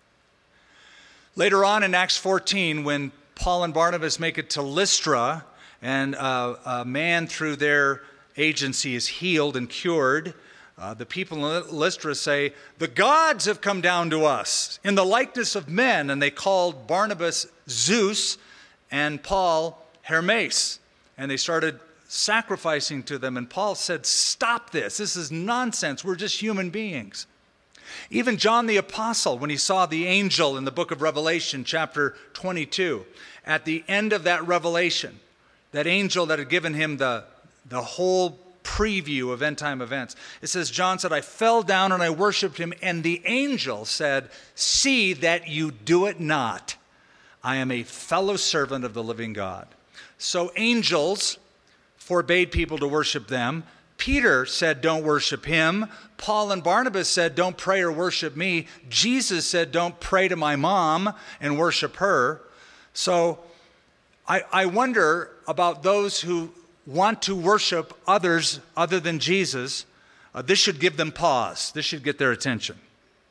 Later on in Acts 14, when Paul and Barnabas make it to Lystra, and a man through their agency is healed and cured, the people in Lystra say, "The gods have come down to us in the likeness of men." And they called Barnabas Zeus and Paul Hermes. And they started sacrificing to them. And Paul said, "Stop this. This is nonsense. We're just human beings." Even John the Apostle, when he saw the angel in the book of Revelation, chapter 22, at the end of that revelation, that angel that had given him the whole preview of end-time events, it says, John said, "I fell down and I worshiped him, and the angel said, 'See that you do it not. I am a fellow servant of the living God.'" So angels forbade people to worship them. Peter said, "Don't worship him." Paul and Barnabas said, "Don't pray or worship me." Jesus said, "Don't pray to my mom and worship her." So I wonder about those who want to worship others other than Jesus. This should give them pause. This should get their attention.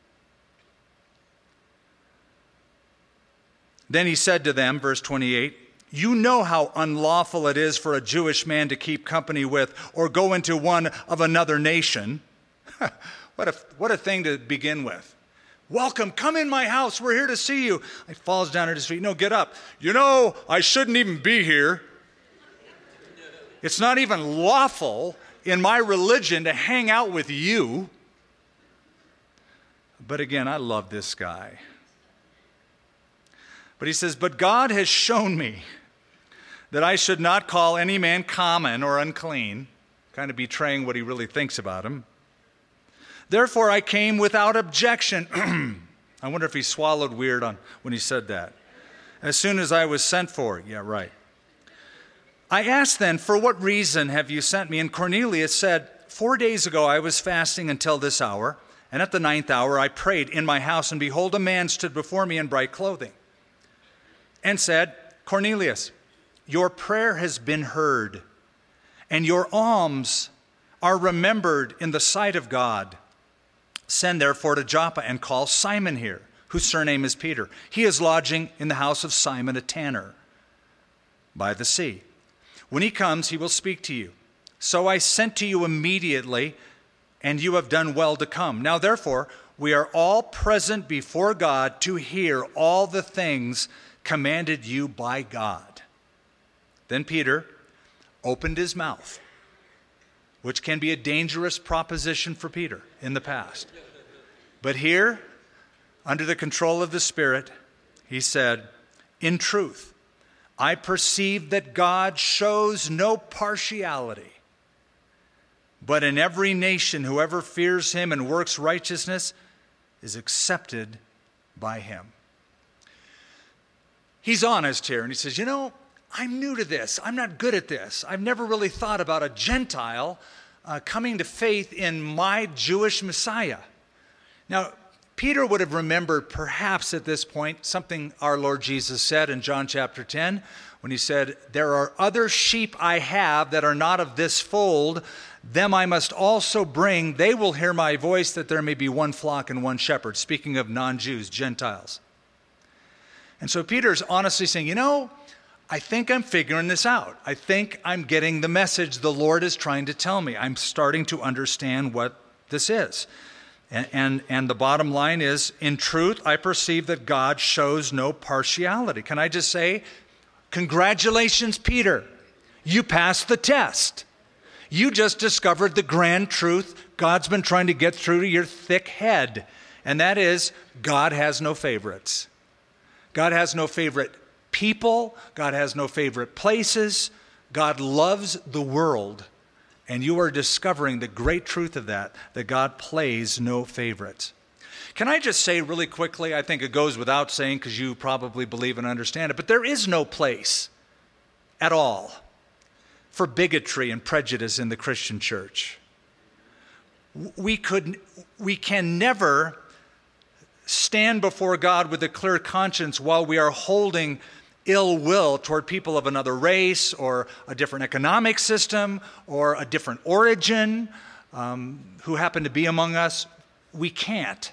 Then he said to them, verse 28, "You know how unlawful it is for a Jewish man to keep company with or go into one of another nation." What a thing to begin with. "Welcome, come in my house. We're here to see you." He falls down at his feet. "No, get up. You know, I shouldn't even be here. It's not even lawful in my religion to hang out with you." But again, I love this guy. But he says, "But God has shown me that I should not call any man common or unclean," kind of betraying what he really thinks about him. "Therefore I came without objection." I wonder if he swallowed weird when he said that. "As soon as I was sent for." Yeah, right. "I asked then, 'For what reason have you sent me?' And Cornelius said, 4 days ago I was fasting until this hour, and at the 9th hour I prayed in my house, and behold, a man stood before me in bright clothing, and said, 'Cornelius, your prayer has been heard, and your alms are remembered in the sight of God. Send therefore to Joppa and call Simon here, whose surname is Peter. He is lodging in the house of Simon a tanner by the sea. When he comes, he will speak to you.' So I sent to you immediately, and you have done well to come. Now therefore, we are all present before God to hear all the things commanded you by God." Then Peter opened his mouth which can be a dangerous proposition for Peter in the past. But here, under the control of the Spirit, he said, "In truth, I perceive that God shows no partiality, but in every nation whoever fears him and works righteousness is accepted by him." He's honest here, and he says, I'm new to this. I'm not good at this. I've never really thought about a Gentile coming to faith in my Jewish Messiah. Now, Peter would have remembered perhaps at this point something our Lord Jesus said in John chapter 10 when he said, "There are other sheep I have that are not of this fold. Them I must also bring. They will hear my voice, that there may be one flock and one shepherd." Speaking of non-Jews, Gentiles. And so Peter's honestly saying, I think I'm figuring this out. I think I'm getting the message the Lord is trying to tell me. I'm starting to understand what this is. And the bottom line is, in truth, I perceive that God shows no partiality. Can I just say, congratulations, Peter. You passed the test. You just discovered the grand truth God's been trying to get through to your thick head. And that is, God has no favorites. God has no favorite people. God has no favorite places. God loves the world. And you are discovering the great truth of that God plays no favorites. Can I just say really quickly, I think it goes without saying because you probably believe and understand it, but there is no place at all for bigotry and prejudice in the Christian church. We can never stand before God with a clear conscience while we are holding ill will toward people of another race or a different economic system or a different origin who happen to be among us. We can't.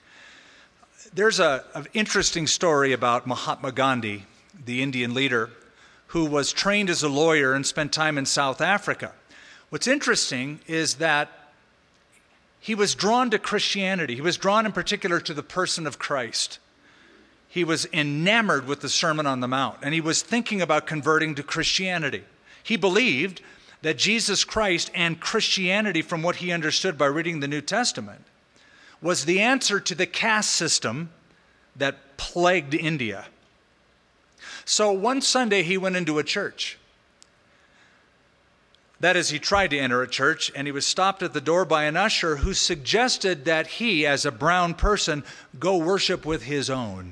There's an interesting story about Mahatma Gandhi, the Indian leader, who was trained as a lawyer and spent time in South Africa. What's interesting is that he was drawn to Christianity. He was drawn in particular to the person of Christ. He was enamored with the Sermon on the Mount, and he was thinking about converting to Christianity. He believed that Jesus Christ and Christianity, from what he understood by reading the New Testament, was the answer to the caste system that plagued India. So one Sunday he went into a church. That is, he tried to enter a church, and he was stopped at the door by an usher who suggested that he, as a brown person, go worship with his own.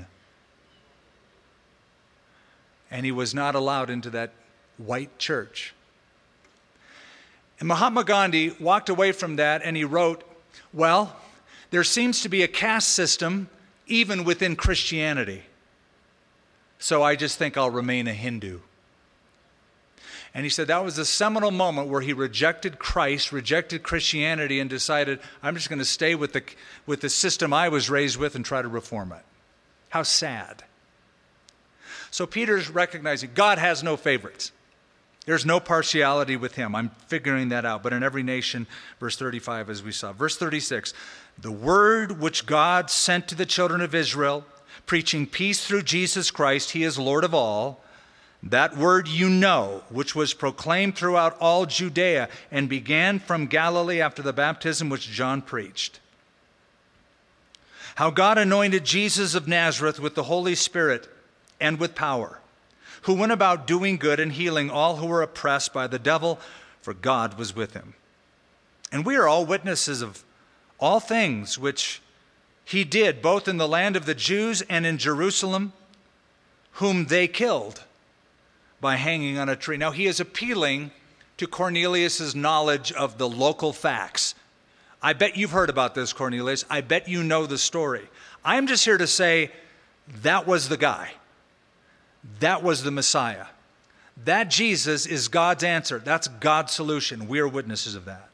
And he was not allowed into that white church. And Mahatma Gandhi walked away from that and he wrote, "Well, there seems to be a caste system even within Christianity. So I just think I'll remain a Hindu." And he said that was a seminal moment where he rejected Christ, rejected Christianity, and decided, I'm just going to stay with the system I was raised with and try to reform it. How sad. So Peter's recognizing God has no favorites. There's no partiality with him. I'm figuring that out. But in every nation, verse 35, as we saw. Verse 36, the word which God sent to the children of Israel, preaching peace through Jesus Christ, he is Lord of all. That word you know, which was proclaimed throughout all Judea and began from Galilee after the baptism which John preached. How God anointed Jesus of Nazareth with the Holy Spirit and with power, who went about doing good and healing all who were oppressed by the devil, for God was with him. And we are all witnesses of all things which he did, both in the land of the Jews and in Jerusalem, whom they killed by hanging on a tree. Now he is appealing to Cornelius' knowledge of the local facts. I bet you've heard about this, Cornelius. I bet you know the story. I'm just here to say that was the guy. That was the Messiah. That Jesus is God's answer. That's God's solution. We are witnesses of that.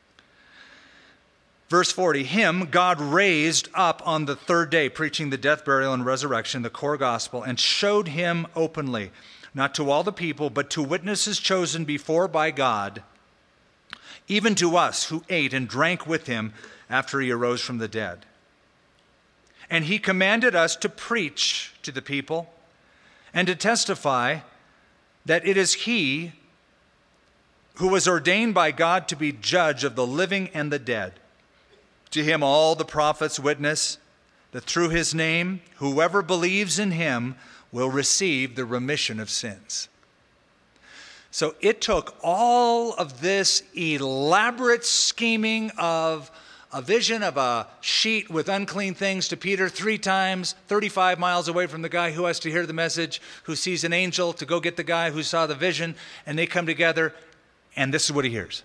Verse 40, him God raised up on the third day, preaching the death, burial, and resurrection, the core gospel, and showed him openly, not to all the people, but to witnesses chosen before by God, even to us who ate and drank with him after he arose from the dead. And he commanded us to preach to the people and to testify that it is he who was ordained by God to be judge of the living and the dead. To him all the prophets witness that through his name, whoever believes in him will receive the remission of sins. So it took all of this elaborate scheming of a vision of a sheet with unclean things to Peter 3 times, 35 miles away from the guy who has to hear the message, who sees an angel to go get the guy who saw the vision, and they come together, and this is what he hears.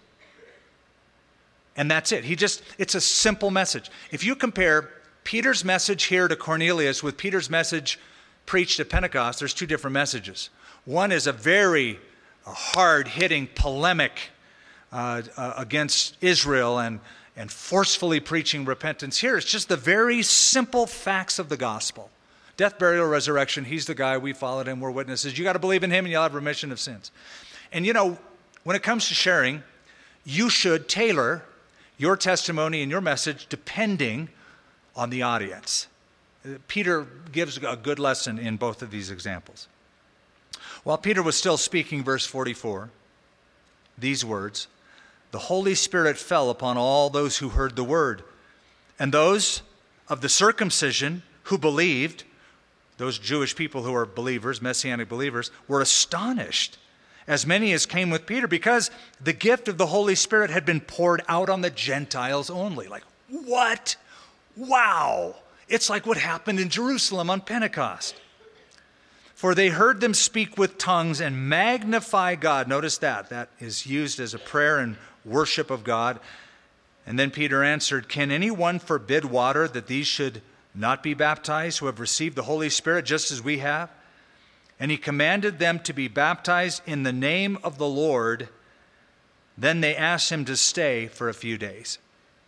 And that's it. It's a simple message. If you compare Peter's message here to Cornelius with Peter's message preached at Pentecost, there's 2 different messages. One is a very hard-hitting polemic against Israel and forcefully preaching repentance. Here, it's just the very simple facts of the gospel. Death, burial, resurrection. He's the guy. We followed him. We're witnesses. You got to believe in him and you'll have remission of sins. And you know, when it comes to sharing, you should tailor your testimony and your message depending on the audience. Peter gives a good lesson in both of these examples. While Peter was still speaking, verse 44, these words, the Holy Spirit fell upon all those who heard the word. And those of the circumcision who believed, those Jewish people who are believers, Messianic believers, were astonished, as many as came with Peter, because the gift of the Holy Spirit had been poured out on the Gentiles only. Like, what? Wow! It's like what happened in Jerusalem on Pentecost. For they heard them speak with tongues and magnify God. Notice that. That is used as a prayer and worship of God. And then Peter answered, can anyone forbid water that these should not be baptized who have received the Holy Spirit just as we have? And he commanded them to be baptized in the name of the Lord. Then they asked him to stay for a few days.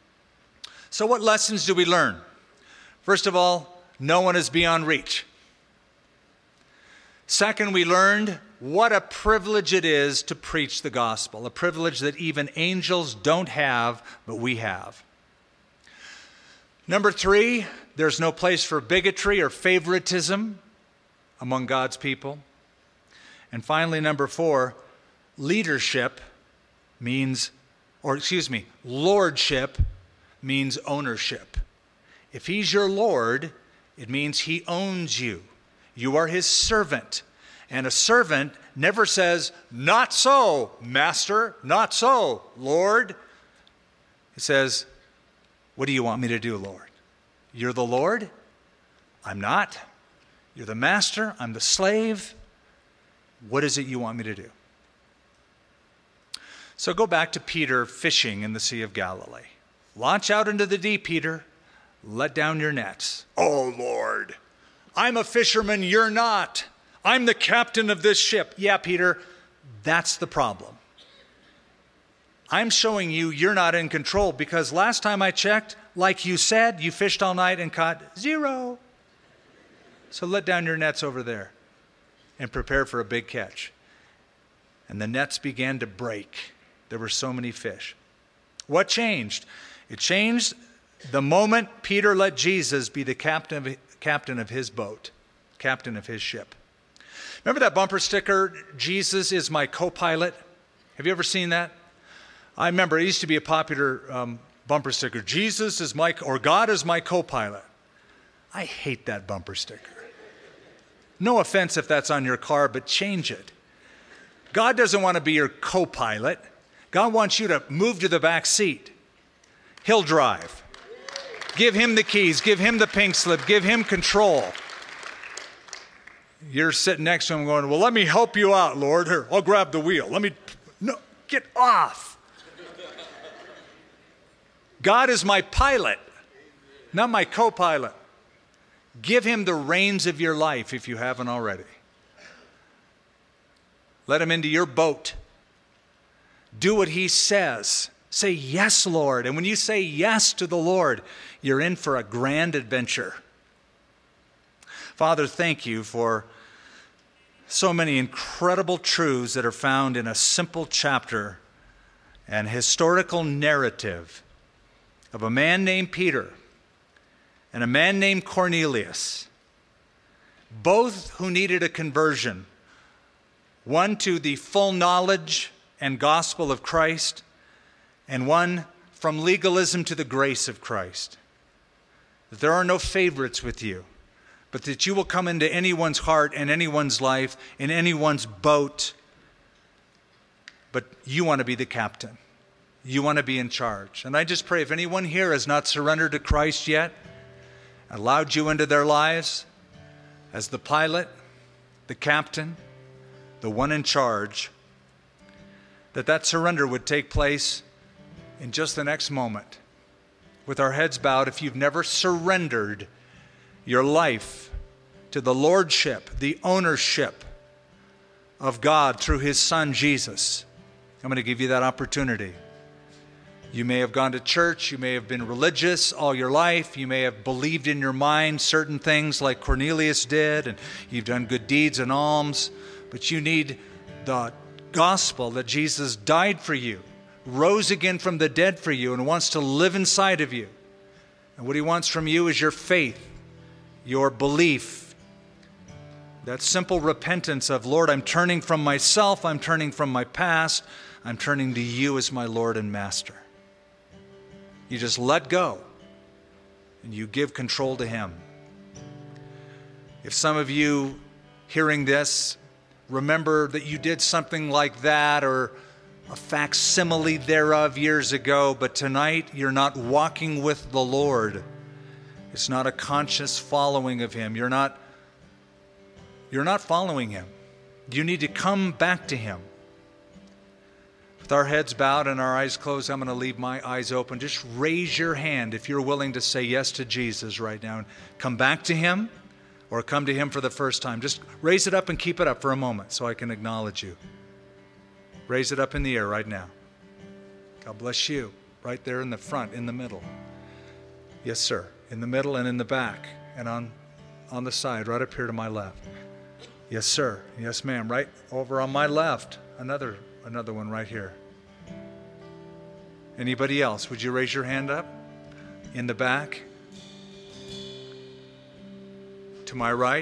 So what lessons do we learn? First of all, no one is beyond reach. Second, we learned what a privilege it is to preach the gospel, a privilege that even angels don't have, but we have. Number 3, there's no place for bigotry or favoritism among God's people. And finally, number 4, lordship means ownership. If he's your Lord, it means he owns you. You are his servant. And a servant never says, not so, master, not so, Lord. It says, what do you want me to do, Lord? You're the Lord? I'm not. You're the master? I'm the slave? What is it you want me to do? So go back to Peter fishing in the Sea of Galilee. Launch out into the deep, Peter. Let down your nets. Oh, Lord, I'm a fisherman, you're not. I'm the captain of this ship. Yeah, Peter, that's the problem. I'm showing you you're not in control because last time I checked, like you said, you fished all night and caught 0. So let down your nets over there and prepare for a big catch. And the nets began to break. There were so many fish. What changed? It changed the moment Peter let Jesus be the captain of his boat, captain of his ship. Remember that bumper sticker, Jesus is my co-pilot? Have you ever seen that? I remember it used to be a popular bumper sticker. Jesus is God is my co-pilot. I hate that bumper sticker. No offense if that's on your car, but change it. God doesn't want to be your co-pilot. God wants you to move to the back seat. He'll drive. Give him the keys. Give him the pink slip. Give him control. You're sitting next to him going, well, let me help you out, Lord. Here, I'll grab the wheel. No, get off. God is my pilot, not my co-pilot. Give him the reins of your life if you haven't already. Let him into your boat. Do what he says. Say, yes, Lord. And when you say yes to the Lord, you're in for a grand adventure. Father, thank you for so many incredible truths that are found in a simple chapter and historical narrative of a man named Peter and a man named Cornelius, both who needed a conversion, one to the full knowledge and gospel of Christ, and one from legalism to the grace of Christ. That there are no favorites with you, but that you will come into anyone's heart and anyone's life, in anyone's boat. But you want to be the captain. You want to be in charge. And I just pray if anyone here has not surrendered to Christ yet, allowed you into their lives as the pilot, the captain, the one in charge, that surrender would take place in just the next moment. With our heads bowed, if you've never surrendered your life to the lordship, the ownership of God through His Son, Jesus, I'm going to give you that opportunity. You may have gone to church, you may have been religious all your life, you may have believed in your mind certain things like Cornelius did, and you've done good deeds and alms, but you need the gospel that Jesus died for you, rose again from the dead for you, and wants to live inside of you. And what He wants from you is your faith, your belief, that simple repentance of, Lord, I'm turning from myself, I'm turning from my past, I'm turning to You as my Lord and Master. You just let go and you give control to Him. If some of you hearing this remember that you did something like that or a facsimile thereof years ago, but tonight you're not walking with the Lord, it's not a conscious following of Him, you're not following Him. You need to come back to Him. With our heads bowed and our eyes closed, I'm going to leave my eyes open. Just raise your hand if you're willing to say yes to Jesus right now and come back to Him or come to Him for the first time. Just raise it up and keep it up for a moment so I can acknowledge you. Raise it up in the air right now. God bless you. Right there in the front, in the middle. Yes, sir. In the middle and in the back and on the side, right up here to my left. Yes, sir. Yes, ma'am. Right over on my left. Another one right here. Anybody else? Would you raise your hand up? In the back? To my right?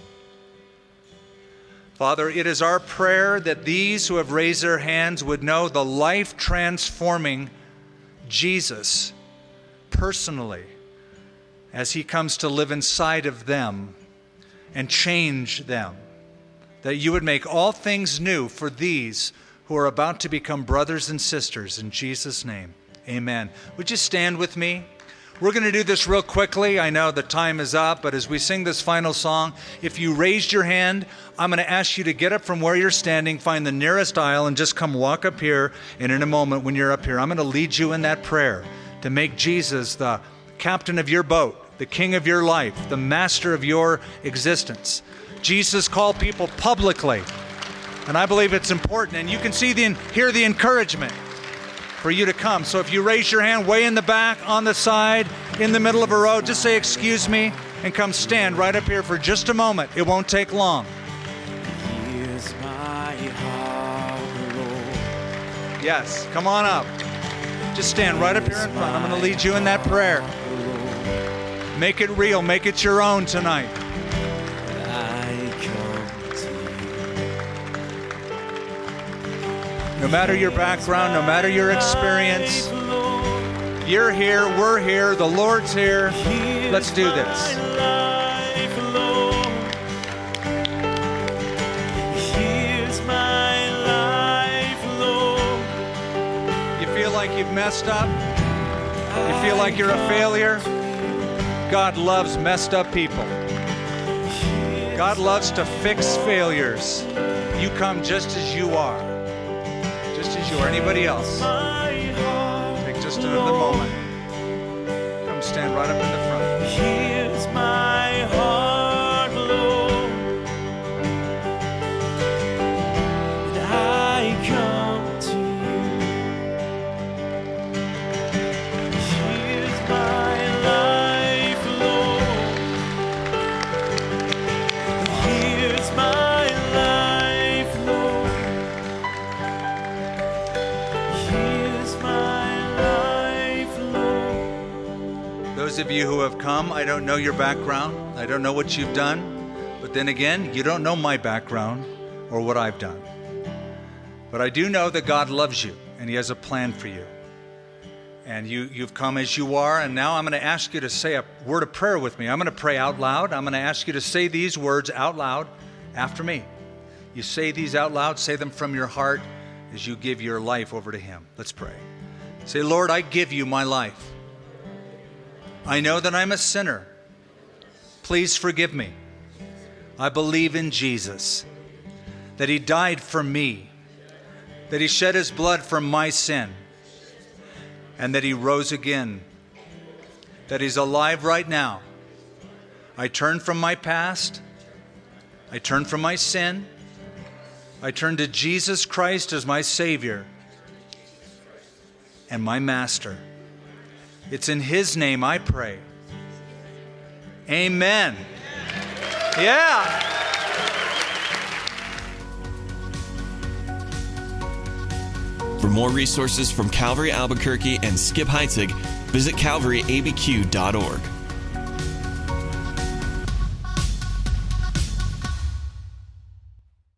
Father, it is our prayer that these who have raised their hands would know the life-transforming Jesus personally as He comes to live inside of them and change them. That You would make all things new for these who are about to become brothers and sisters. In Jesus' name, amen. Would you stand with me? We're going to do this real quickly. I know the time is up, but as we sing this final song, if you raised your hand, I'm going to ask you to get up from where you're standing, find the nearest aisle, and just come walk up here. And in a moment when you're up here, I'm going to lead you in that prayer to make Jesus the captain of your boat, the king of your life, the master of your existence. Jesus called people publicly, and I believe it's important. And you can hear the encouragement for you to come. So if you raise your hand way in the back, on the side, in the middle of a row, just say, excuse me, and come stand right up here for just a moment. It won't take long. Here's my heart, Lord. Yes, come on up. Just stand right up here in front. I'm going to lead you in that prayer. Make it real. Make it your own tonight. No matter your background, no matter your experience, you're here, we're here, the Lord's here. Let's do this. Here's my life, Lord. You feel like you've messed up? You feel like you're a failure? God loves messed up people. God loves to fix failures. You come just as you are. Or anybody else. Take just another moment. Come stand right up in the front. Here's my heart, Lord, and I come to You. Here's my life, Lord. Here's my life, Lord. Those of you who have come, I don't know your background. I don't know what you've done. But then again, you don't know my background or what I've done. But I do know that God loves you, and He has a plan for you. And you've come as you are, and now I'm going to ask you to say a word of prayer with me. I'm going to pray out loud. I'm going to ask you to say these words out loud after me. You say these out loud, say them from your heart as you give your life over to Him. Let's pray. Say, Lord, I give you my life. I know that I'm a sinner. Please forgive me. I believe in Jesus, that He died for me, that He shed His blood for my sin, and that He rose again, that He's alive right now. I turn from my past. I turn from my sin. I turn to Jesus Christ as my Savior and my Master. It's in His name I pray. Amen. Yeah. For more resources from Calvary Albuquerque and Skip Heitzig, visit calvaryabq.org.